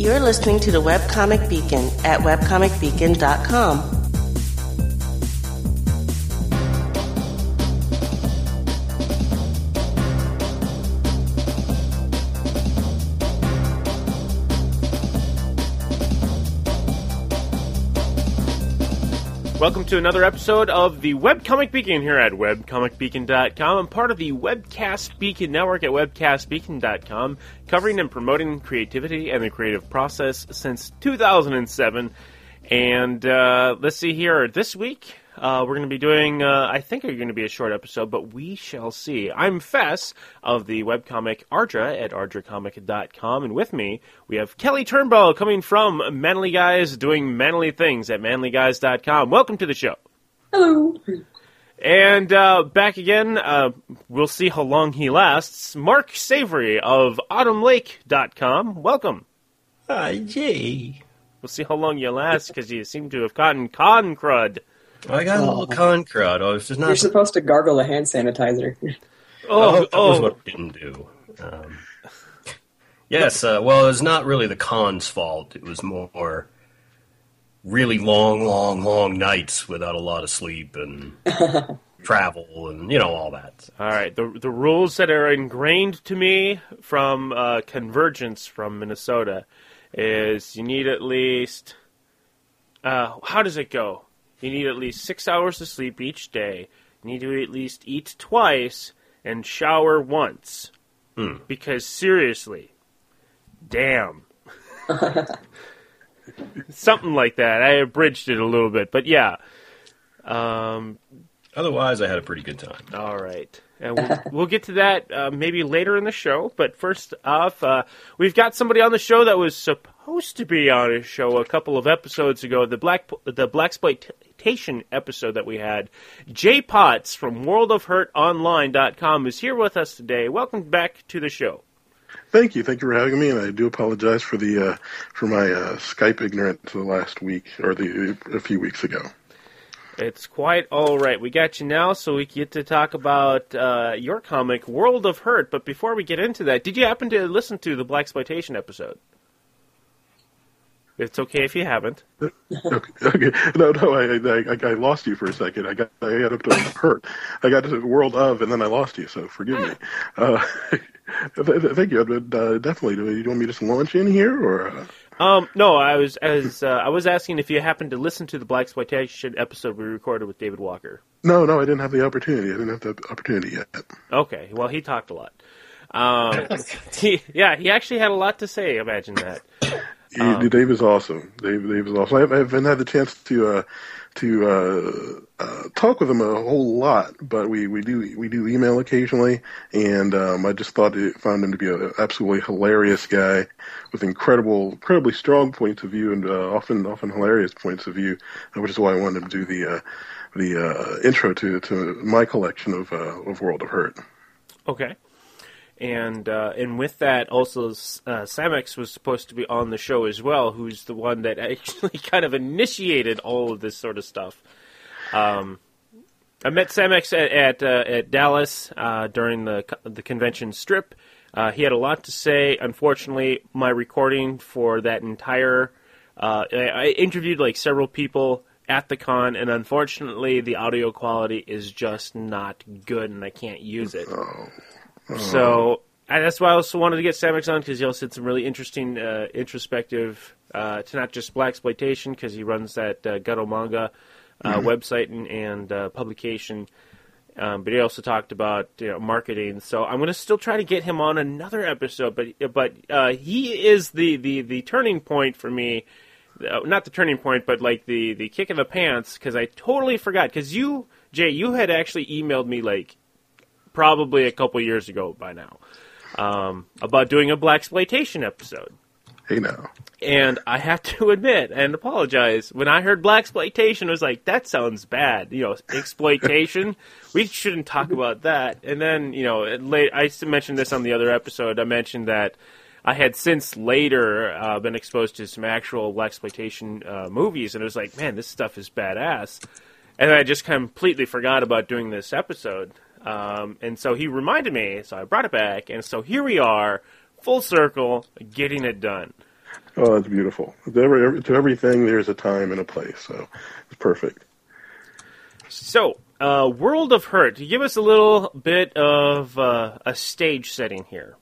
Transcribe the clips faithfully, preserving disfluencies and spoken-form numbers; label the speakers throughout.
Speaker 1: You're listening to the Webcomic Beacon at webcomic beacon dot com.
Speaker 2: Welcome to another episode of the Webcomic Beacon here at webcomic beacon dot com. I'm part of the Webcast Beacon network at webcast beacon dot com, covering and promoting creativity and the creative process since two thousand seven. And uh, let's see here, this week uh, we're going to be doing, uh, I think it's going to be a short episode, but we shall see. I'm Fess of the webcomic Ardra at ardra comic dot com, and with me we have Kelly Turnbow coming from Manly Guys doing manly things at manly guys dot com. Welcome to the show.
Speaker 3: Hello.
Speaker 2: And uh, back again, uh, we'll see how long he lasts, Mark Savory of autumn lake dot com. Welcome.
Speaker 4: Hi, Jay.
Speaker 2: We'll see how long you last, because you seem to have gotten con crud.
Speaker 4: I got a little con crud. I was just not.
Speaker 3: You're supposed to gargle the hand sanitizer.
Speaker 2: Oh,
Speaker 4: oh, that
Speaker 2: oh.
Speaker 4: was what I didn't do. Um, yes, uh, well, it was not really the con's fault. It was more really long, long, long nights without a lot of sleep and travel and, you know, all that.
Speaker 2: All right, the the rules that are ingrained to me from uh, Convergence from Minnesota is you need at least, uh, how does it go? You need at least six hours of sleep each day. You need to at least eat twice and shower once.
Speaker 4: Hmm.
Speaker 2: Because seriously, damn. Something like that. I abridged it a little bit, but yeah. Um,
Speaker 4: Otherwise, I had a pretty good time.
Speaker 2: all right. And we'll, we'll get to that uh, maybe later in the show. But first off, uh, we've got somebody on the show that was supposed to be on a show a couple of episodes ago. The black the blaxploitation episode that we had. Jay Potts from world of hurt online dot com is here with us today. Welcome back to the show.
Speaker 5: Thank you, thank you for having me, and I do apologize for the uh, for my uh, Skype ignorance the last week or the a few weeks ago.
Speaker 2: It's quite all right. We got you now, so we get to talk about uh, your comic, World of Hurt. But before we get into that, did you happen to listen to the blaxploitation episode? It's okay if you haven't.
Speaker 5: Okay, okay. No, no, I, I, I lost you for a second. I got, I got up to hurt. I got to the World of, and then I lost you. So forgive me. Uh, thank you. Uh, definitely. Do you want me to just launch in here, or? Uh...
Speaker 2: Um, no, I was as uh, I was asking if you happened to listen to the blaxploitation episode we recorded with David Walker.
Speaker 5: No, no, I didn't have the opportunity. I didn't have the opportunity yet.
Speaker 2: Okay, well, he talked a lot. Um, he, yeah, he actually had a lot to say. Imagine that.
Speaker 5: He,
Speaker 2: Um,
Speaker 5: Dave is awesome. Dave, Dave is awesome. I haven't had the chance to uh, to uh, uh, talk with him a whole lot, but we, we do we do email occasionally, and um, I just thought it, found him to be an absolutely hilarious guy with incredible, incredibly strong points of view, and uh, often often hilarious points of view, which is why I wanted him to do the uh, the uh, intro to to my collection of uh, of World of Hurt.
Speaker 2: Okay. And uh, and with that, also, uh, Samex was supposed to be on the show as well, who's the one that actually kind of initiated all of this sort of stuff. Um, I met Samex at at, uh, at Dallas uh, during the the convention strip. Uh, he had a lot to say. Unfortunately, my recording for that entire uh, I, I interviewed like several people at the con, and unfortunately, the audio quality is just not good, and I can't use it.
Speaker 5: Oh.
Speaker 2: So and that's why I also wanted to get Samex on, because he also had some really interesting, uh, introspective, uh, to not just blaxploitation, because he runs that uh, Gutto Manga uh, mm-hmm. website and, and uh, publication. Um, but he also talked about, you know, marketing. So I'm going to still try to get him on another episode. But but uh, he is the, the, the turning point for me. Uh, not the turning point, but like the, the kick in the pants, because I totally forgot. Because you, Jay, you had actually emailed me like probably a couple years ago by now, um, about doing a blaxploitation episode.
Speaker 5: Hey now.
Speaker 2: And I have to admit and apologize, when I heard blaxploitation, I was like, that sounds bad. You know, exploitation, we shouldn't talk about that. And then, you know, late, I mentioned this on the other episode. I mentioned that I had since later uh, been exposed to some actual blaxploitation uh, movies, and it was like, man, this stuff is badass. And I just completely forgot about doing this episode. Um, and so he reminded me, so I brought it back, and so here we are, full circle, getting it done.
Speaker 5: Oh, that's beautiful. To, every, to everything, there's a time and a place, so it's perfect.
Speaker 2: So, uh, World of Hurt. Give us a little bit of uh, a stage setting here.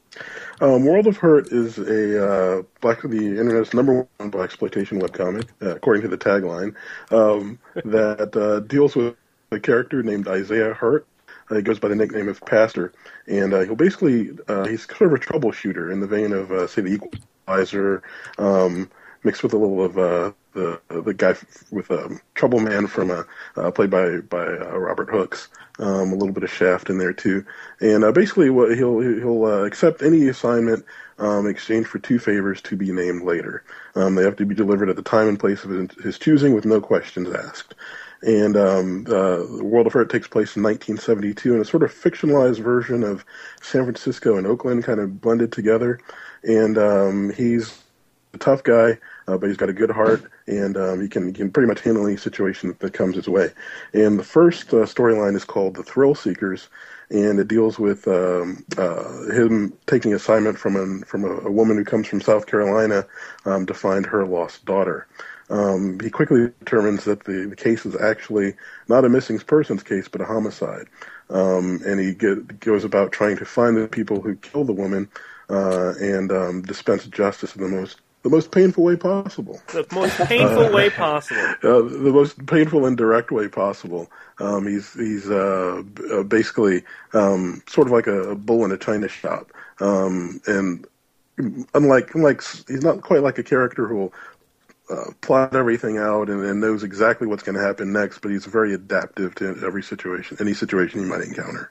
Speaker 5: Um, World of Hurt is a uh, black the internet's number one blaxploitation webcomic, uh, according to the tagline, um, that uh, deals with a character named Isaiah Hurt. Uh, he goes by the nickname of Pastor, and uh, he'll basically uh, he's sort of a troubleshooter in the vein of uh, say the Equalizer, um, mixed with a little of uh, the the guy with um, Trouble Man from uh, uh, played by by uh, Robert Hooks. Um, a little bit of Shaft in there too, and uh, basically what he'll he'll uh, accept any assignment um, in exchange for two favors to be named later. Um, they have to be delivered at the time and place of his choosing, with no questions asked. And um, uh, World of Hurt takes place in nineteen seventy-two, in a sort of fictionalized version of San Francisco and Oakland, kind of blended together. And um, he's a tough guy, uh, but he's got a good heart, and um, he can he can pretty much handle any situation that comes his way. And the first uh, storyline is called The Thrill Seekers, and it deals with um, uh, him taking assignment from a, from a, a woman who comes from South Carolina um, to find her lost daughter. Um, he quickly determines that the, the case is actually not a missing persons case, but a homicide. Um, and he get, goes about trying to find the people who killed the woman uh, and um, dispense justice in the most the most painful way possible.
Speaker 2: The most painful uh, way possible.
Speaker 5: Uh, the most painful and direct way possible. Um, he's he's uh, uh, basically um, sort of like a, a bull in a china shop. Um, and unlike unlike he's not quite like a character who will Uh, plot everything out and, and knows exactly what's going to happen next, but he's very adaptive to every situation, any situation he might encounter.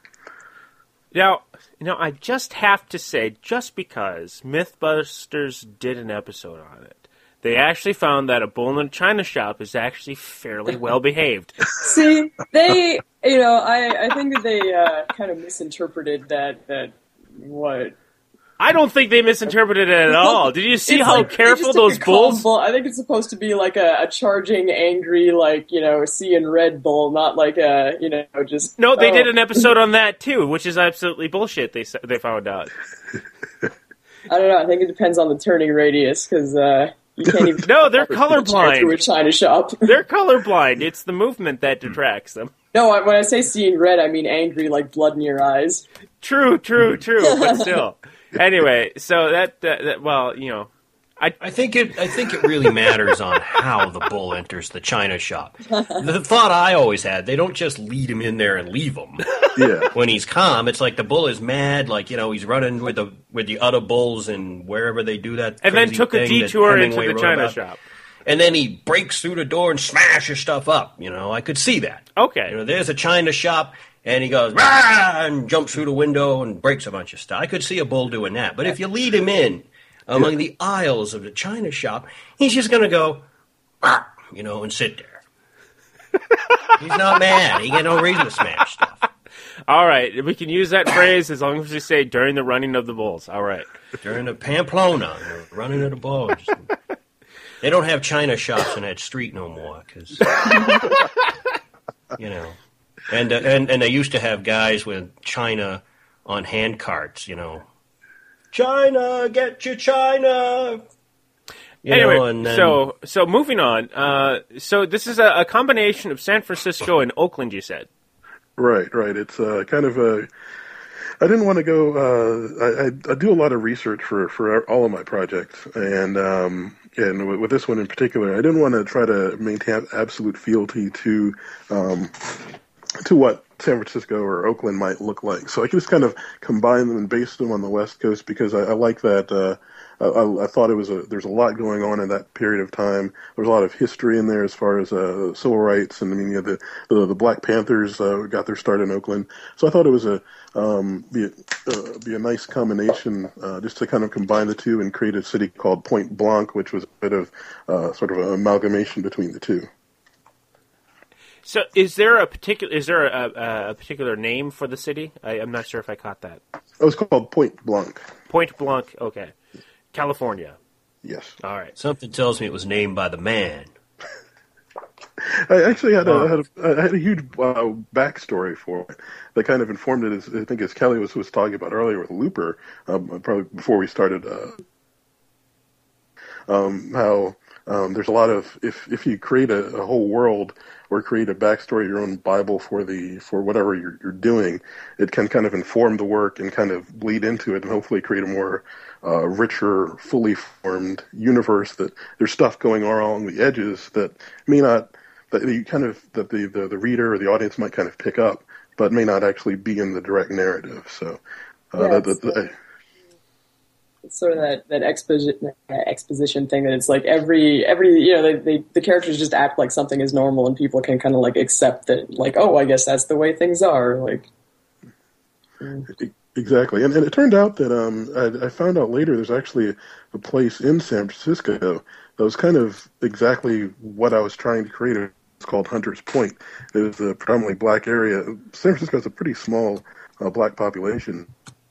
Speaker 2: Now, you know, I just have to say, just because Mythbusters did an episode on it, they actually found that a bull in a china shop is actually fairly well behaved.
Speaker 3: See, they, you know, I, I think that they uh, kind of misinterpreted that, that what...
Speaker 2: I don't think they misinterpreted it at all. Did you see
Speaker 3: it's
Speaker 2: how
Speaker 3: like,
Speaker 2: careful those bulls...
Speaker 3: Bull. I think it's supposed to be like a, a charging, angry, like, you know, seeing red bull, not like a, you know, just...
Speaker 2: No, they
Speaker 3: oh.
Speaker 2: did an episode on that, too, which is absolutely bullshit, they they found out.
Speaker 3: I don't know, I think it depends on the turning radius, because uh, you can't even...
Speaker 2: No, they're colorblind.
Speaker 3: ...through a china shop.
Speaker 2: They're colorblind. It's the movement that detracts them.
Speaker 3: No, when I say seeing red, I mean angry, like blood in your eyes.
Speaker 2: True, true, true, but still... Anyway, so that, uh, that well, you know, I
Speaker 4: I think it I think it really matters on how the bull enters the china shop. The thought I always had, they don't just lead him in there and leave him.
Speaker 5: Yeah.
Speaker 4: When he's calm, it's like the bull is mad, like, you know, he's running with the with the other bulls and wherever they do that.
Speaker 2: And then took a detour into the china
Speaker 4: about.
Speaker 2: shop.
Speaker 4: And then he breaks through the door and smashes stuff up. You know, I could see that.
Speaker 2: Okay.
Speaker 4: You know, there's a china shop. And he goes, rah, and jumps through the window and breaks a bunch of stuff. I could see a bull doing that. But if you lead him in among yeah. the aisles of the china shop, he's just going to go, rah, you know, and sit there. He's not mad. He got no reason to smash stuff.
Speaker 2: All right. We can use that phrase as long as we say during the running of the bulls. All right.
Speaker 4: During the Pamplona, the running of the bulls. They don't have china shops in that street no more because, you know. And, uh, and and they used to have guys with china on hand carts, you know. China, get your china. You
Speaker 2: anyway,
Speaker 4: know, and then,
Speaker 2: so so moving on. Uh, so this is a, a combination of San Francisco and Oakland, you said.
Speaker 5: Right, right. It's uh, kind of a. I didn't want to go. Uh, I, I, I do a lot of research for, for all of my projects, and um, and with, with this one in particular, I didn't want to try to maintain absolute fealty to. Um, to what San Francisco or Oakland might look like. So I could just kind of combine them and base them on the West Coast because I, I like that. Uh, I, I thought it was a, there's a lot going on in that period of time. There was a lot of history in there as far as uh, civil rights, and I mean, you know, the, the the Black Panthers uh, got their start in Oakland. So I thought it was a um, be a, uh, be a nice combination uh, just to kind of combine the two and create a city called Point Blanc, which was a bit of uh, sort of an amalgamation between the two.
Speaker 2: So, is there a particular is there a, a particular name for the city? I, I'm not sure if I caught that.
Speaker 5: It was called Point Blanc.
Speaker 2: Point Blanc. Okay, California.
Speaker 5: Yes.
Speaker 2: All right.
Speaker 4: Something tells me it was named by the man.
Speaker 5: I actually had a, I had a, I had a huge uh, backstory for it that kind of informed it. As, I think as Kelly was was talking about earlier with Looper, um, probably before we started. Uh, um, how um, there's a lot of if if you create a, a whole world or create a backstory, your own Bible for the for whatever you're, you're doing, it can kind of inform the work and kind of bleed into it, and hopefully create a more uh, richer, fully formed universe. That there's stuff going on along the edges that may not that you kind of that the, the, the reader or the audience might kind of pick up, but may not actually be in the direct narrative. So uh,
Speaker 3: yeah,
Speaker 5: that, that, that,
Speaker 3: it's sort of that, that exposition, exposition thing that it's like every, every you know, they, they, the characters just act like something is normal and people can kind of like accept that, like, oh, I guess that's the way things are. Like, mm.
Speaker 5: Exactly. And, and it turned out that um, I, I found out later there's actually a, a place in San Francisco that was kind of exactly what I was trying to create. It's called Hunters Point. It was a predominantly black area. San Francisco is a pretty small uh, black population.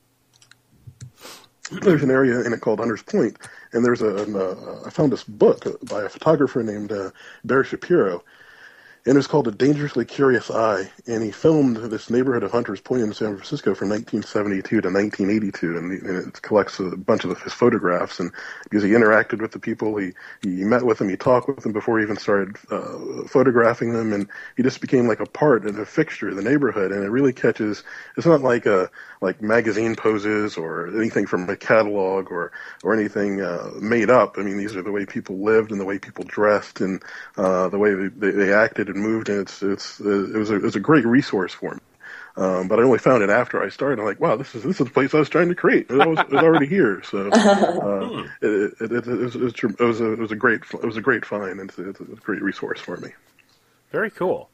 Speaker 5: There's an area in it called Hunters Point, and there's a, an, uh, I found this book by a photographer named uh, Barry Shapiro, and it was called A Dangerously Curious Eye, and he filmed this neighborhood of Hunters Point in San Francisco from nineteen seventy-two to nineteen eighty-two, and, and it collects a bunch of his photographs, and because he interacted with the people, he, he met with them, he talked with them before he even started uh, photographing them, and he just became like a part and a fixture of the neighborhood, and it really catches, it's not like a, like magazine poses or anything from a catalog or, or anything uh, made up. I mean, these are the way people lived and the way people dressed and uh, the way they, they, they acted and moved, and it's it's it was a it was a great resource for me. Um, but I only found it after I started. I'm like, wow, this is this is the place I was trying to create. It was, it was already here, so uh, it, it, it, it, was, it, was, it was a it was a great it was a great find, and it's, it's a great resource for me.
Speaker 2: Very cool.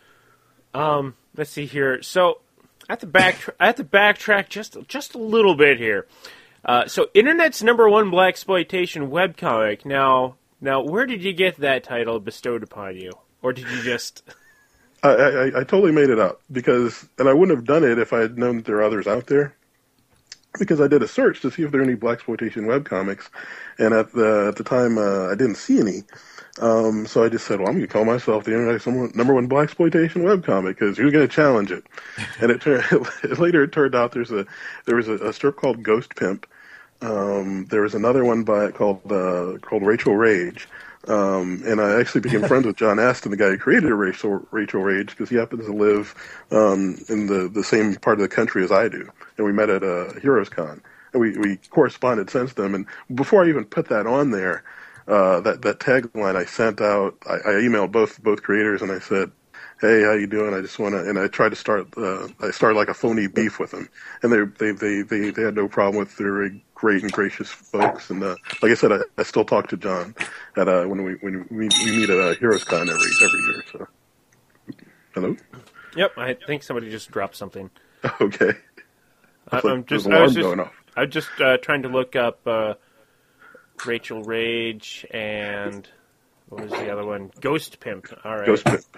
Speaker 2: Um, let's see here. So I have to back I have to backtrack just just a little bit here. Uh, so internet's number one blaxploitation webcomic. Now now where did you get that title bestowed upon you? Or did you just...
Speaker 5: I, I, I totally made it up, because, and I wouldn't have done it if I had known that there are others out there, because I did a search to see if there are any blaxploitation webcomics, and at the at the time uh, I didn't see any, um, so I just said, well, I'm going to call myself the internet's number one blaxploitation webcomic, because who's going to challenge it? And it turned, later it turned out there's a there was a, a strip called Ghost Pimp. Um, there was another one by called uh, called Rachel Rage. Um, and I actually became friends with John Aston, the guy who created Rachel, Rachel Rage, because he happens to live um, in the, the same part of the country as I do. And we met at uh, Heroes Con. And we, we corresponded since then. And before I even put that on there, uh, that, that tagline I sent out, I, I emailed both both creators, and I said, hey, how you doing? I just want to, and I tried to start, uh, I started like a phony beef with them. And they they, they, they, they had no problem with their great and gracious folks, and uh, like I said, I, I still talk to John at uh, when we when we, we meet at uh, Heroes Con every every year. So, hello.
Speaker 2: Yep, I think somebody just dropped something.
Speaker 5: Okay.
Speaker 2: I,
Speaker 5: like
Speaker 2: I'm just
Speaker 5: I was just
Speaker 2: going off. I'm just uh, trying to look up uh, Rachel Rage and what was the other one? Ghost Pimp. All right.
Speaker 5: Ghost Pimp.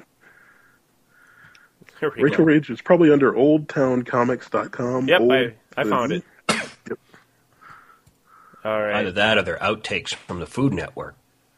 Speaker 5: Rachel go. Rage is probably under old town comics dot com.
Speaker 2: Yep,
Speaker 5: old,
Speaker 2: I I found it.
Speaker 5: Yep.
Speaker 2: All right.
Speaker 4: Either that or their outtakes from the Food Network.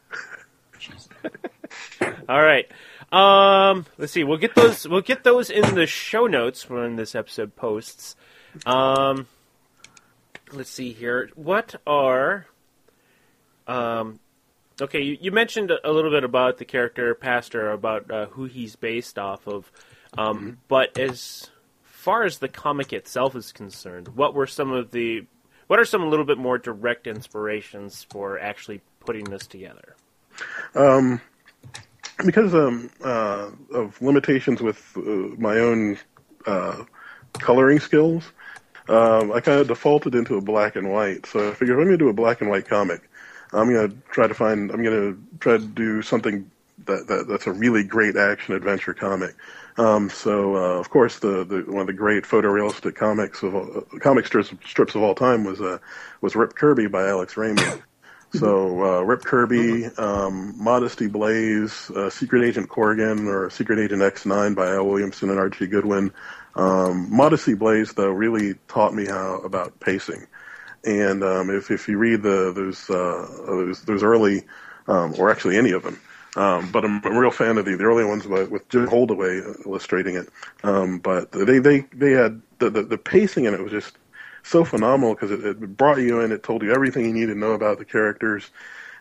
Speaker 2: All right. Um, let's see. We'll get those. We'll get those in the show notes when this episode posts. Um, let's see here. What are? Um, okay. You, you mentioned a little bit about the character Pastor, about uh, who he's based off of. Um, mm-hmm. But as far as the comic itself is concerned, what were some of the What are some a little bit more direct inspirations for actually putting this together?
Speaker 5: Um, because um, uh, of limitations with uh, my own uh, coloring skills, um, I kind of defaulted into a black and white. So I figured if I'm going to do a black and white comic, I'm going to try to find, I'm going to try to do something that, that that's a really great action adventure comic. Um, so, uh, of course, the, the one of the great photorealistic comics of all, uh, comic strips, strips of all time was uh, was Rip Kirby by Alex Raymond. So, uh, Rip Kirby, um, Modesty Blaze, uh, Secret Agent Corrigan, or Secret Agent X nine by Al Williamson and Archie Goodwin. Um, Modesty Blaze, though, really taught me how about pacing. And um, if if you read the those uh, those, those early, um, or actually any of them. Um, but I'm a real fan of the, the early ones with, with Jim Holdaway illustrating it. Um, but they, they, they had the, the, the pacing in it was just so phenomenal because it, it brought you in. It told you everything you needed to know about the characters.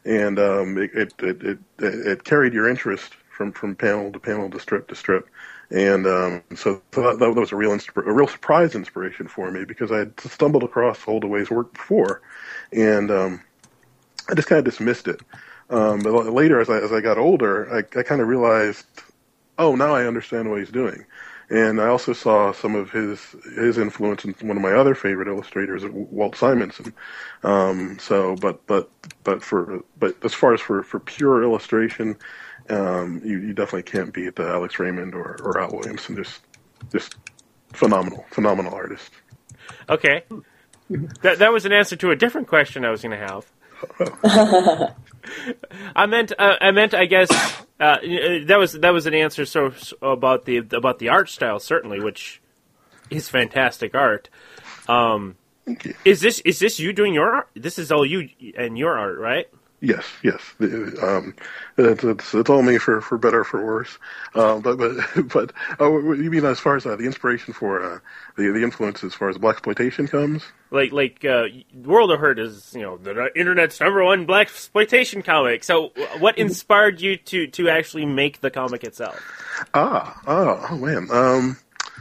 Speaker 5: and um, it, it, it it it carried your interest from, from panel to panel to strip to strip. And um, so that, that was a real insp- a real surprise inspiration for me because I had stumbled across Holdaway's work before, and um, I just kind of dismissed it. Um, but later, as I as I got older, I, I kind of realized, oh, now I understand what he's doing. And I also saw some of his his influence in one of my other favorite illustrators, Walt Simonson. Um, so, but but but for but as far as for, for pure illustration. Um, you, you definitely can't beat uh, Alex Raymond or, or Al Williamson. Just, just phenomenal, phenomenal artist.
Speaker 2: Okay, that that was an answer to a different question I was going to have. I meant, uh, I meant, I guess uh, that was that was an answer. So, so about the about the art style, certainly, which is fantastic art. Um,
Speaker 5: Thank you.
Speaker 2: Is this is this you doing your art? This is all you and your art, right?
Speaker 5: Yes, yes. Um, it's, it's it's all me for, for better or for worse. Um, but but but oh, you mean as far as uh, the inspiration for uh, the the influence as far as blaxploitation comes?
Speaker 2: Like like uh, World of Hurt is, you know, the internet's number one blaxploitation comic. So what inspired you to, to actually make the comic itself?
Speaker 5: Ah, ah, oh man. Um,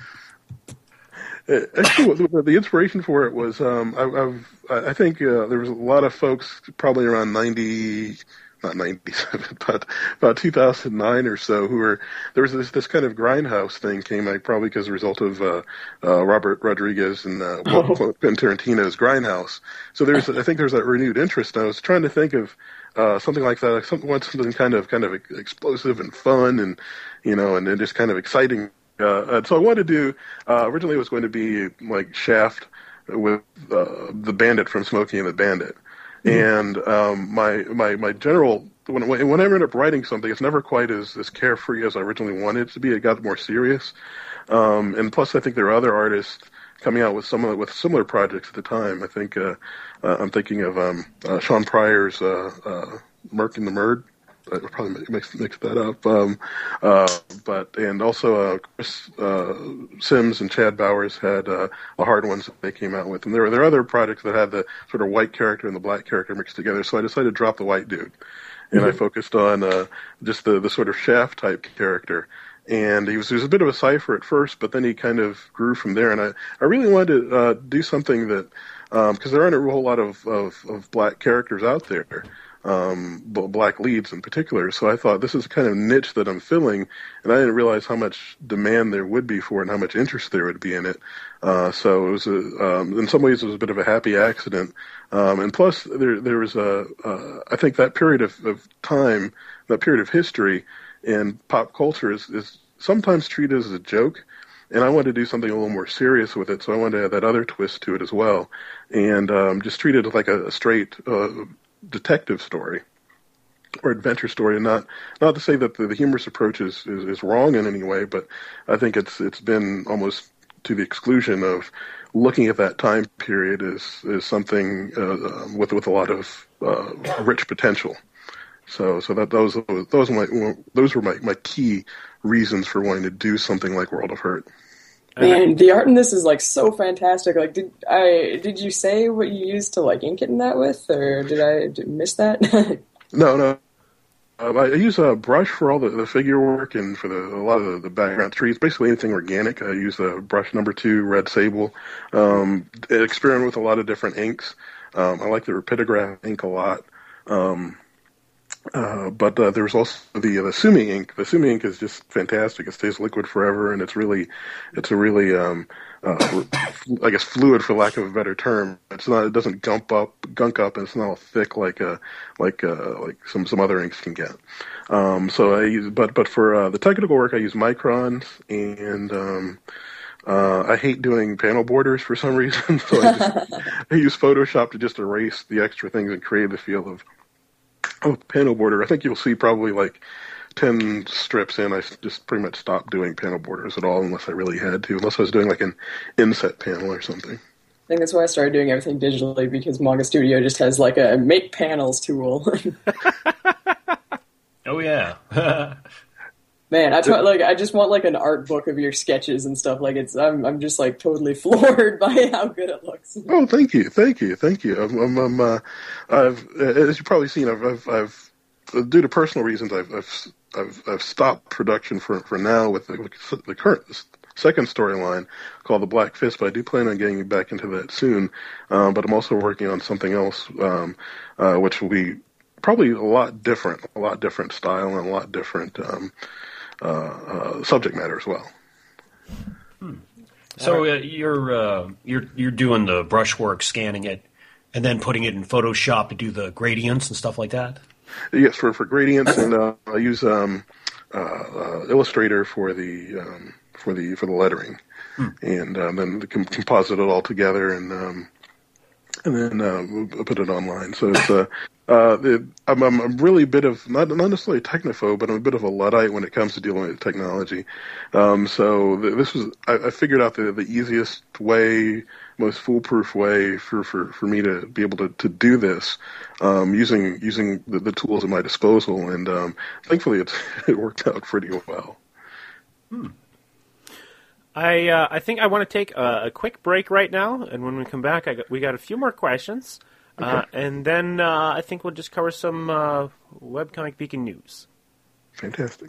Speaker 5: Actually, the, the inspiration for it was um, I, I've, I think uh, there was a lot of folks probably around ninety, not ninety-seven, but about two thousand nine or so who were there was this, this kind of grindhouse thing came like probably because as a result of uh, uh, Robert Rodriguez and uh, oh. Quentin Tarantino's Grindhouse. So there's I think there's that renewed interest. I was trying to think of uh, something like that, like something something kind of kind of explosive and fun and you know and, and just kind of exciting. Uh, and so I wanted to do, uh, originally it was going to be like Shaft with uh, the Bandit from Smokey and the Bandit. Mm-hmm. And um, my, my my general, when, when I end up writing something, it's never quite as, as carefree as I originally wanted it to be. It got more serious. Um, and plus I think there are other artists coming out with some with similar projects at the time. I think uh, uh, I'm thinking of um, uh, Sean Pryor's uh, uh, Merc and the Murd. I probably mix mix that up, um, uh, but and also uh, Chris uh, Sims and Chad Bowers had uh, the hard ones that they came out with, and there were there are other projects that had the sort of white character and the black character mixed together. So I decided to drop the white dude, and mm-hmm. I focused on uh, just the the sort of Shaft type character. And he was he was a bit of a cipher at first, but then he kind of grew from there. And I, I really wanted to uh, do something that because um, there aren't a whole lot of, of, of black characters out there. Um, black leads in particular. So I thought this is a kind of niche that I'm filling, and I didn't realize how much demand there would be for it and how much interest there would be in it. Uh, so it was a, um, in some ways it was a bit of a happy accident. Um, and plus there, there was a, uh, I think that period of, of time, that period of history in pop culture is, is sometimes treated as a joke. And I wanted to do something a little more serious with it. So I wanted to add that other twist to it as well. And, um, just treat it like a, a straight, uh, detective story or adventure story, and not not to say that the, the humorous approach is, is, is wrong in any way, but I think it's it's been almost to the exclusion of looking at that time period is is something uh, with with a lot of uh, rich potential. So so that those those were my those were my, my key reasons for wanting to do something like World of Hurt.
Speaker 3: Man, the art in this is like so fantastic. Like, did I did you say what you used to like ink it in that with, or did I did miss that?
Speaker 5: no, no. Uh, I use a brush for all the, the figure work and for the, a lot of the, the background trees. Basically anything organic. I use a brush number two, Red Sable. Um, experiment with a lot of different inks. Um, I like the Rapidograph ink a lot. Um, Uh, but uh, there's also the the Sumi ink. The Sumi ink is just fantastic. It stays liquid forever, and it's really, it's a really, um, uh, I guess, fluid for lack of a better term. It's not. It doesn't gump up, gunk up, and it's not all thick like uh like uh, like some some other inks can get. Um, so I use, but but for uh, the technical work, I use microns, and um, uh, I hate doing panel borders for some reason. So I, just, I use Photoshop to just erase the extra things and create the feel of. Oh, panel border. I think you'll see probably like ten strips in. I just pretty much stopped doing panel borders at all unless I really had to, unless I was doing like an inset panel or something.
Speaker 3: I think that's why I started doing everything digitally, because Manga Studio just has like a make panels tool.
Speaker 4: Oh, yeah.
Speaker 3: Man, I try, like I just want like an art book of your sketches and stuff. Like it's, I'm, I'm just like totally floored by how good it looks.
Speaker 5: Oh, thank you, thank you, thank you. I'm, I'm, I'm uh, I've, as you've probably seen, I've, I've, I've due to personal reasons, I've, I've, I've, I've stopped production for for now with the, with the current second storyline called The Black Fist. But I do plan on getting back into that soon. Um, but I'm also working on something else, um, uh, which will be probably a lot different, a lot different style and a lot different. Um, Uh, uh, subject matter as well.
Speaker 4: Hmm. So uh, you're uh, you're you're doing the brushwork, scanning it, and then putting it in Photoshop to do the gradients and stuff like that.
Speaker 5: Yes, for for gradients, and uh, I use um, uh, uh, Illustrator for the um, for the for the lettering, hmm. and um, then com- composite it all together, and um, and then uh, put it online. So it's uh, uh, it, I'm, I'm I'm really a bit of not not necessarily a technophobe, but I'm a bit of a Luddite when it comes to dealing with technology. Um, so th- this was I, I figured out the the easiest way, most foolproof way for, for, for me to be able to, to do this um, using using the, the tools at my disposal, and um, thankfully it's, it worked out pretty well.
Speaker 2: Hmm. I uh, I think I want to take a, a quick break right now, and when we come back, I got, we got a few more questions, okay. uh, and then uh, I think we'll just cover some uh, Webcomic Beacon news.
Speaker 5: Fantastic.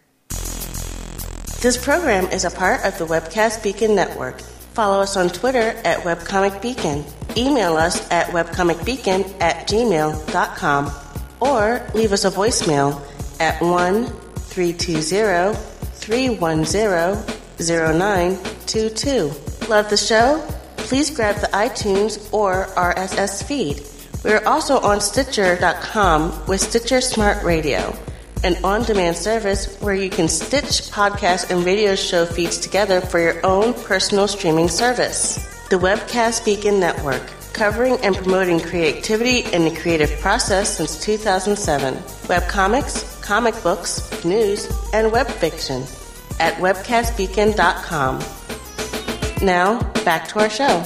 Speaker 1: This program is a part of the Webcast Beacon Network. Follow us on Twitter at Webcomic Beacon. Email us at webcomicbeacon at gmail dot com, or leave us a voicemail at one three two zero three one zero zero nine two two. Love the show? Please grab the iTunes or R S S feed. We're also on Stitcher dot com with Stitcher Smart Radio, an on-demand service where you can stitch podcast and radio show feeds together for your own personal streaming service. The Webcast Beacon Network, covering and promoting creativity and the creative process since two thousand seven. Webcomics, comic books, news, and web fiction at webcast beacon dot com. Now, back to our show.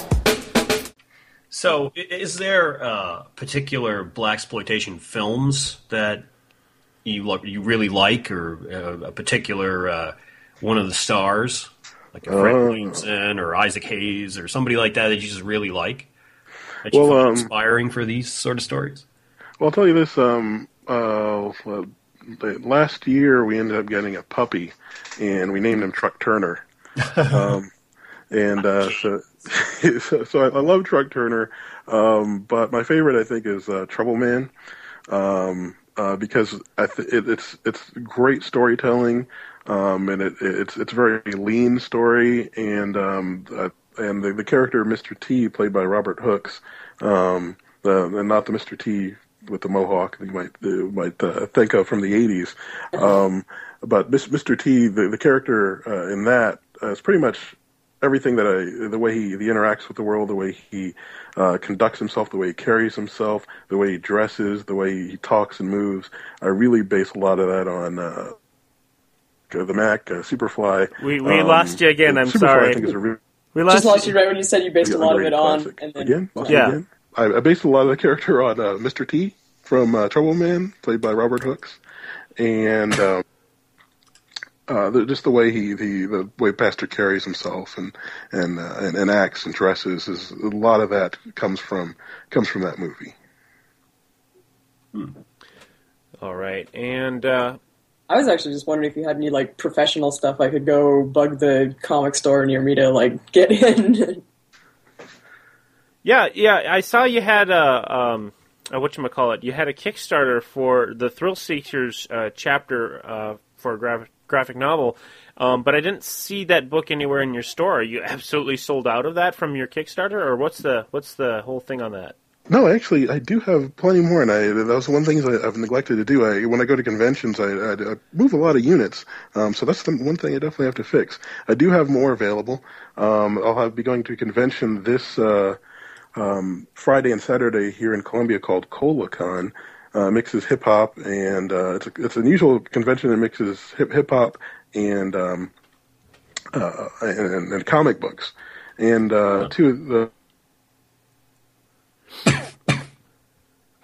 Speaker 4: So, is there uh, particular blaxploitation films that you lo- you really like, or uh, a particular uh, one of the stars, like a Fred
Speaker 5: uh,
Speaker 4: Williamson or Isaac Hayes or somebody like that that you just really like, that you
Speaker 5: well,
Speaker 4: find
Speaker 5: um,
Speaker 4: inspiring for these sort of stories?
Speaker 5: Well, I'll tell you this. Um, uh, well, last year we ended up getting a puppy, and we named him Truck Turner. um, and uh, so, so I, I love Truck Turner, um, but my favorite, I think, is uh, Trouble Man. Um, Uh, because I th- it, it's it's great storytelling, um, and it, it's it's a very lean story, and um, uh, and the, the character Mister T, played by Robert Hooks, um, the, and not the Mister T with the mohawk that you might uh, might uh, think of from the eighties, um, but Mister T, the, the character uh, in that uh, is pretty much everything that I, the way he, he interacts with the world, the way he uh, conducts himself, the way he carries himself, the way he dresses, the way he talks and moves. I really base a lot of that on uh, the Mac, uh, Superfly.
Speaker 2: We we
Speaker 5: um,
Speaker 2: lost you again. I'm
Speaker 5: Superfly,
Speaker 2: sorry.
Speaker 5: I think is a re-
Speaker 2: we lost
Speaker 3: Just lost you right when you said you based a lot of it on.
Speaker 5: Classic.
Speaker 3: And then,
Speaker 5: again? Lost
Speaker 2: yeah.
Speaker 5: Again? I, I based a lot of the character on uh, Mister T from uh, Trouble Man, played by Robert Hooks, and. Um, Uh, the, just the way he, the, the way Pastor carries himself and and, uh, and and acts and dresses is a lot of that comes from comes from that movie.
Speaker 2: Hmm. All right, and uh,
Speaker 3: I was actually just wondering if you had any like professional stuff I could go bug the comic store near me to like get in.
Speaker 2: yeah, yeah, I saw you had a um, a whatchamacallit, you had a Kickstarter for the Thrill Seekers uh, chapter uh, for a graphic. graphic novel, um, but I didn't see that book anywhere in your store. Are you absolutely sold out of that from your Kickstarter, or what's the what's the whole thing on that?
Speaker 5: No, actually, I do have plenty more, and I that was one thing that I've neglected to do. I, when I go to conventions, I, I, I move a lot of units, um, so that's the one thing I definitely have to fix. I do have more available. Um, I'll have, be going to a convention this uh, um, Friday and Saturday here in Columbia called ColaCon. Uh, mixes hip hop and uh, it's a, it's an unusual convention that mixes hip hip hop and, um, uh, and and comic books, and uh, two of the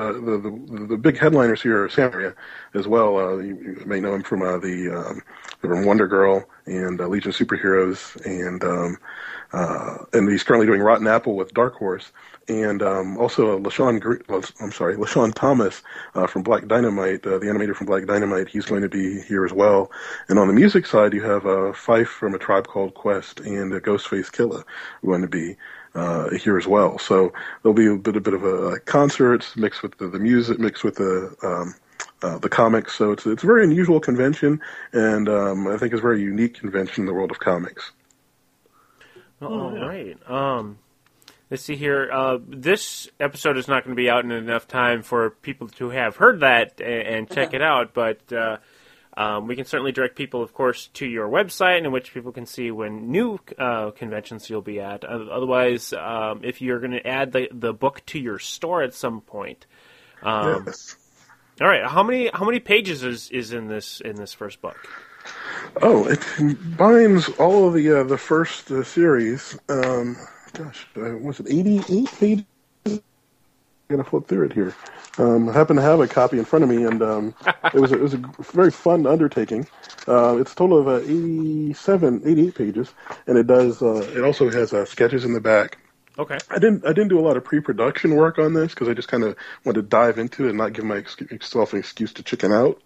Speaker 5: uh, the, the the big headliners here are Sam Araya as well. Uh, you, you may know him from uh, the um, from Wonder Girl and uh, Legion of Superheroes, and um, uh, and he's currently doing Rotten Apple with Dark Horse, and um, also uh, LaShawn Gre- I'm sorry, LaShawn Thomas uh, from Black Dynamite, uh, the animator from Black Dynamite. He's going to be here as well. And on the music side, you have uh, Fife from A Tribe Called Quest and uh, Ghostface Killah going to be uh, here as well. So there'll be a bit, a bit of a concerts mixed with the, the music, mixed with the um, uh, the comics. So it's it's a very unusual convention, and um, I think it's a very unique convention in the world of comics.
Speaker 2: Well, all right. Um, let's see here. Uh, this episode is not going to be out in enough time for people to have heard that and, and check it out, but uh, um, we can certainly direct people, of course, to your website in which people can see when new uh, conventions you'll be at. Otherwise, um, if you're going to add the, the book to your store at some point. Um,
Speaker 5: yes.
Speaker 2: All right. How many how many pages is, is in this in this first book?
Speaker 5: Oh, it combines all of the uh, the first uh, series. Um, gosh, uh, was it eighty-eight pages? I'm gonna flip through it here. Um, I happen to have a copy in front of me, and um, it was a, it was a very fun undertaking. Uh, it's a total of uh, eighty-seven, eighty-eight pages, and it does. Uh, it also has uh, sketches in the back.
Speaker 2: Okay.
Speaker 5: I didn't. I didn't do a lot of pre-production work on this because I just kind of wanted to dive into it and not give myself an excuse to chicken out.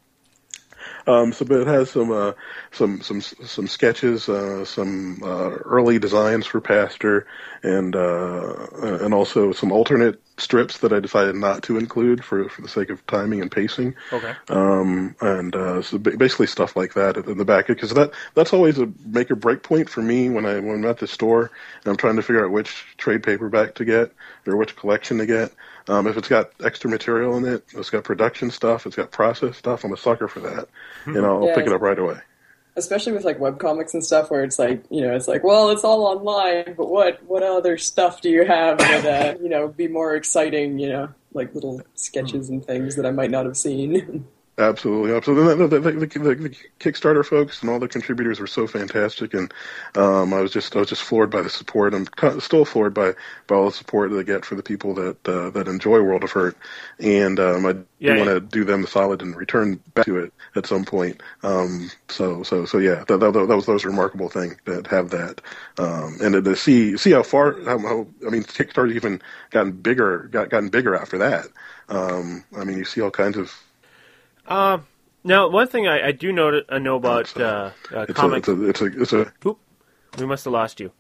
Speaker 5: Um, so, but it has some, uh, some, some, some sketches, uh, some, uh, early designs for Pastor, and, uh, and also some alternate strips that I decided not to include for, for the sake of timing and pacing.
Speaker 2: Okay.
Speaker 5: Um, and, uh, so basically stuff like that in the back, because that, that's always a make or break point for me when I, when I'm at the store and I'm trying to figure out which trade paperback to get or which collection to get. Um, if it's got extra material in it, it's got production stuff, it's got process stuff, I'm a sucker for that. And I'll
Speaker 3: yeah,
Speaker 5: pick it up right away.
Speaker 3: Especially with like webcomics and stuff where it's like, you know, it's like, well, it's all online, but what, what other stuff do you have that, uh, you know, be more exciting, you know, like little sketches and things that I might not have seen. Absolutely,
Speaker 5: absolutely. The, the, the, the, the Kickstarter folks and all the contributors were so fantastic, and um, I was just I was just floored by the support. I'm still floored by, by all the support that I get for the people that uh, that enjoy World of Hurt, and um, I
Speaker 2: yeah,
Speaker 5: want to
Speaker 2: yeah.
Speaker 5: do them the solid and return back to it at some point. Um, so so so yeah, that, that, that was that was a remarkable thing to have that, um, and to, to see see how far how, how I mean Kickstarter's even gotten bigger got gotten bigger after that. Um, I mean you see all kinds of.
Speaker 2: Uh, now, one thing I, I do know, to, uh, know about uh, uh, comics...
Speaker 5: It's a, it's a, it's a,
Speaker 2: Oop, we must have lost you.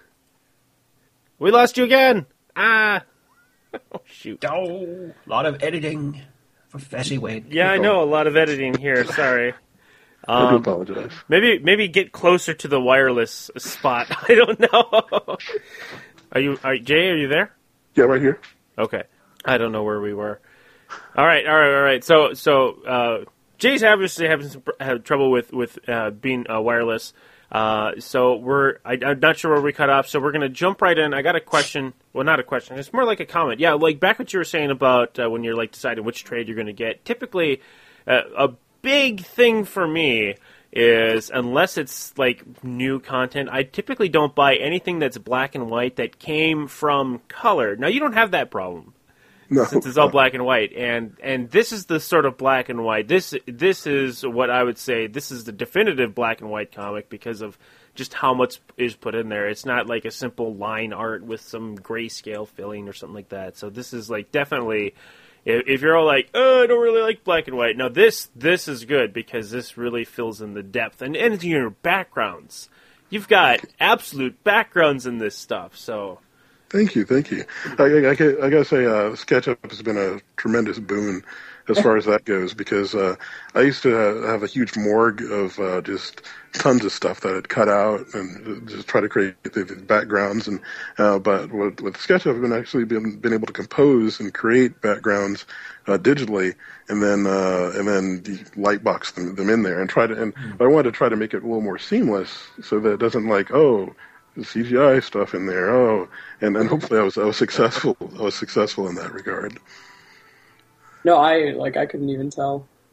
Speaker 2: We lost you again! Ah! Oh, shoot.
Speaker 4: Oh, a lot of editing for Fessy Wade.
Speaker 2: Yeah, I know, a lot of editing here, sorry. Um,
Speaker 5: I do apologize.
Speaker 2: Maybe, maybe get closer to the wireless spot. I don't know. Are you, are, Jay, are you there?
Speaker 5: Yeah, right here.
Speaker 2: Okay. I don't know where we were. All right, all right, all right. So, so uh, Jay's obviously having some have trouble with with uh, being uh, wireless. Uh, so we're I, I'm not sure where we cut off. So we're gonna jump right in. I got a question. Well, not a question. It's more like a comment. Yeah, like back what you were saying about uh, when you're like deciding which trade you're gonna get. Typically, uh, a big thing for me is unless it's like new content, I typically don't buy anything that's black and white that came from color. Now you don't have that problem.
Speaker 5: No,
Speaker 2: since it's all black and white, and and this is the sort of black and white. This this is what I would say. This is the definitive black and white comic because of just how much is put in there. It's not like a simple line art with some grayscale filling or something like that. So this is like definitely, if, if you're all like, oh, I don't really like black and white. No, this this is good because this really fills in the depth and and your backgrounds. You've got absolute backgrounds in this stuff. So.
Speaker 5: Thank you, thank you. I, I, I, I gotta say, uh, SketchUp has been a tremendous boon as far as that goes because uh, I used to have a huge morgue of uh, just tons of stuff that I'd cut out and just try to create the, the backgrounds. And uh, but with, with SketchUp, I've been actually been, been able to compose and create backgrounds uh, digitally, and then uh, and then lightbox them, them in there and try to. And I wanted to try to make it a little more seamless so that it doesn't like oh. C G I stuff in there. Oh, and and hopefully I was I was successful. I was successful in that regard.
Speaker 3: No, I like I couldn't even tell.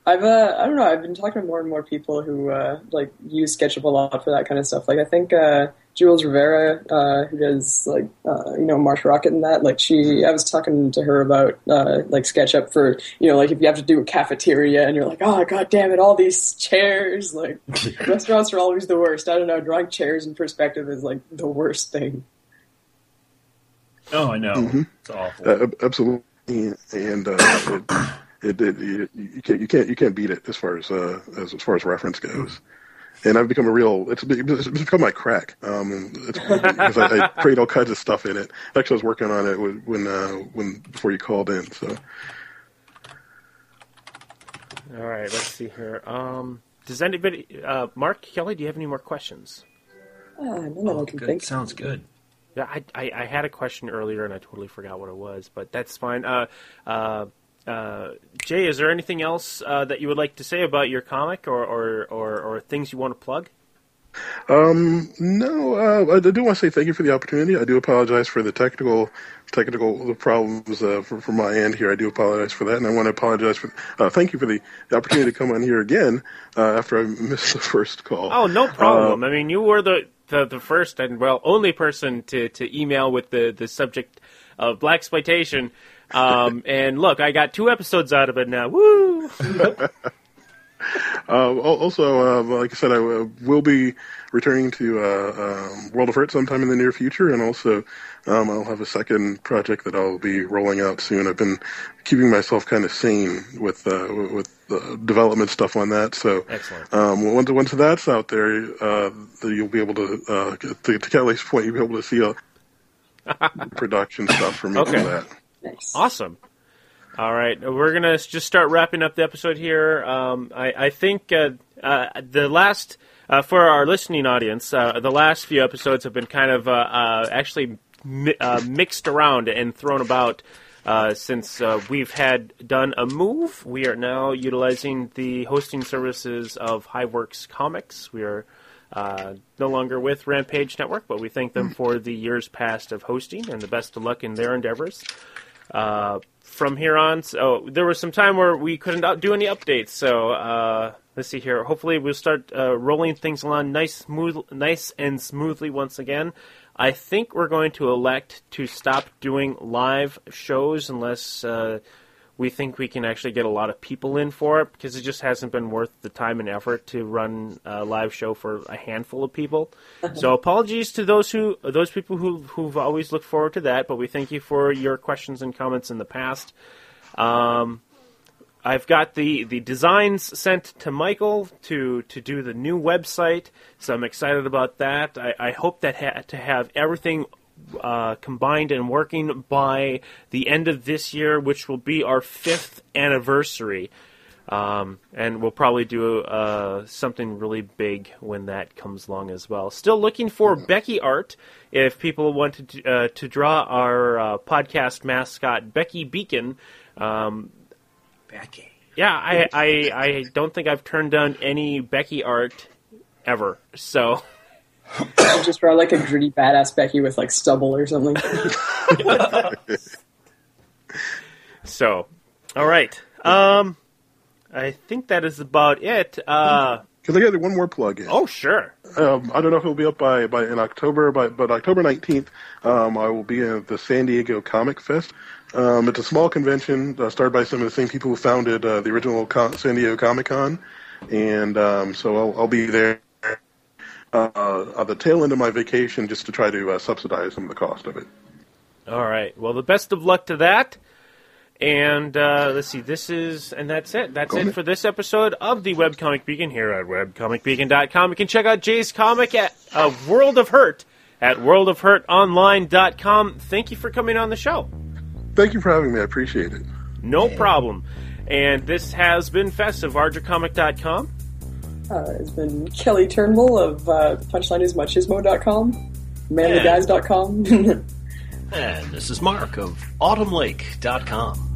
Speaker 3: I've uh, I don't know. I've been talking to more and more people who uh, like use SketchUp a lot for that kind of stuff. Like I think uh, Jules Rivera, uh, who does like uh, you know Mars Rocket and that. Like she, I was talking to her about uh, like SketchUp for you know like if you have to do a cafeteria and you're like, oh god damn it, all these chairs. Like restaurants are always the worst. I don't know. Drawing chairs in perspective is like the worst thing.
Speaker 6: Oh, I know.
Speaker 5: Mm-hmm.
Speaker 6: It's awful.
Speaker 5: Uh, absolutely, and uh, it, it, it, it, you can't you can't you can't beat it as far as uh, as, as far as reference goes. And I've become a real it's, it's become my crack. Um, it's, because I, I create all kinds of stuff in it. Actually, I was working on it when when, uh, when before you called in. So,
Speaker 2: all right, let's see here. Um, does anybody, uh, Mark, Kelly, do you have any more questions?
Speaker 3: Uh, no,
Speaker 6: Oh,
Speaker 3: I can
Speaker 6: good.
Speaker 3: think.
Speaker 6: Sounds good.
Speaker 2: Yeah, I, I, I had a question earlier and I totally forgot what it was, but that's fine. Uh, uh, uh, Jay, is there anything else uh, that you would like to say about your comic or, or, or, or things you want to plug?
Speaker 5: Um, no, uh, I do want to say thank you for the opportunity. I do apologize for the technical technical problems uh, for, from my end here. I do apologize for that, and I want to apologize for. Uh, thank you for the, the opportunity to come on here again uh, after I missed the first call.
Speaker 2: Oh, no problem.
Speaker 5: Uh,
Speaker 2: I mean, you were the, the, the first and, well, only person to, to email with the, the subject of blaxploitation. Um, and look, I got two episodes out of it now. Woo!
Speaker 5: Uh, also, uh, like I said, I uh, will be returning to uh, um, World of Hurt sometime in the near future, and also um, I'll have a second project that I'll be rolling out soon. I've been keeping myself kind of sane with uh, with uh, development stuff on that. So,
Speaker 2: Excellent.
Speaker 5: Um, once once that's out there, uh, you'll be able to, uh, to to Kelly's point, you'll be able to see a production stuff from me
Speaker 2: Okay.
Speaker 5: for that.
Speaker 3: Nice.
Speaker 2: Awesome. All right, we're going to just start wrapping up the episode here. Um, I, I think uh, uh, the last, uh, for our listening audience, uh, the last few episodes have been kind of uh, uh, actually mi- uh, mixed around and thrown about uh, since uh, we've had done a move. We are now utilizing the hosting services of Hiveworks Comics. We are uh, no longer with Rampage Network, but we thank them for the years past of hosting and the best of luck in their endeavors. Uh, from here on, so there was some time where we couldn't up- do any updates. So uh, let's see here. Hopefully, we'll start uh, rolling things along nice, smooth, nice and smoothly once again. I think we're going to elect to stop doing live shows unless uh, we think we can actually get a lot of people in for it, because it just hasn't been worth the time and effort to run a live show for a handful of people. So apologies to those who those people who who've always looked forward to that, but we thank you for your questions and comments in the past. Um, I've got the, the designs sent to Michael to, to do the new website, so I'm excited about that. I, I hope that ha- to have everything Uh, combined and working by the end of this year, which will be our fifth anniversary. Um, and we'll probably do uh, something really big when that comes along as well. Still looking for Becky art. If people want to uh, to draw our uh, podcast mascot, Becky Beacon. Um,
Speaker 6: Becky.
Speaker 2: yeah, I, I I don't think I've turned down any Becky art ever. So.
Speaker 3: I just draw like a gritty badass Becky with like stubble or something.
Speaker 2: So, all right. Um, I think that is about it. Uh,
Speaker 5: Because I got one more plug in.
Speaker 2: oh, sure.
Speaker 5: Um, I don't know if it'll be up by, by in October, but, but October nineteenth, um, I will be at the San Diego Comic Fest. Um, it's a small convention uh, started by some of the same people who founded uh, the original Con- San Diego Comic Con, and um, so I'll, I'll be there uh, at the tail end of my vacation just to try to uh, subsidize some of the cost of it.
Speaker 2: All right. Well, the best of luck to that. And uh, let's see, this is, and that's it. That's
Speaker 5: Go
Speaker 2: it
Speaker 5: ahead.
Speaker 2: for this episode of the Webcomic Beacon here at webcomic beacon dot com. You can check out Jay's comic at uh, World of Hurt at world of hurt online dot com. Thank you for coming on the show.
Speaker 5: Thank you for having me. I appreciate it.
Speaker 2: No problem. And this has been Fess of arger comic dot com.
Speaker 3: Uh, it's been Kelly Turnbull of uh, punchline is machismo dot com, manly guys dot com.
Speaker 4: And this is Mark of autumn lake dot com.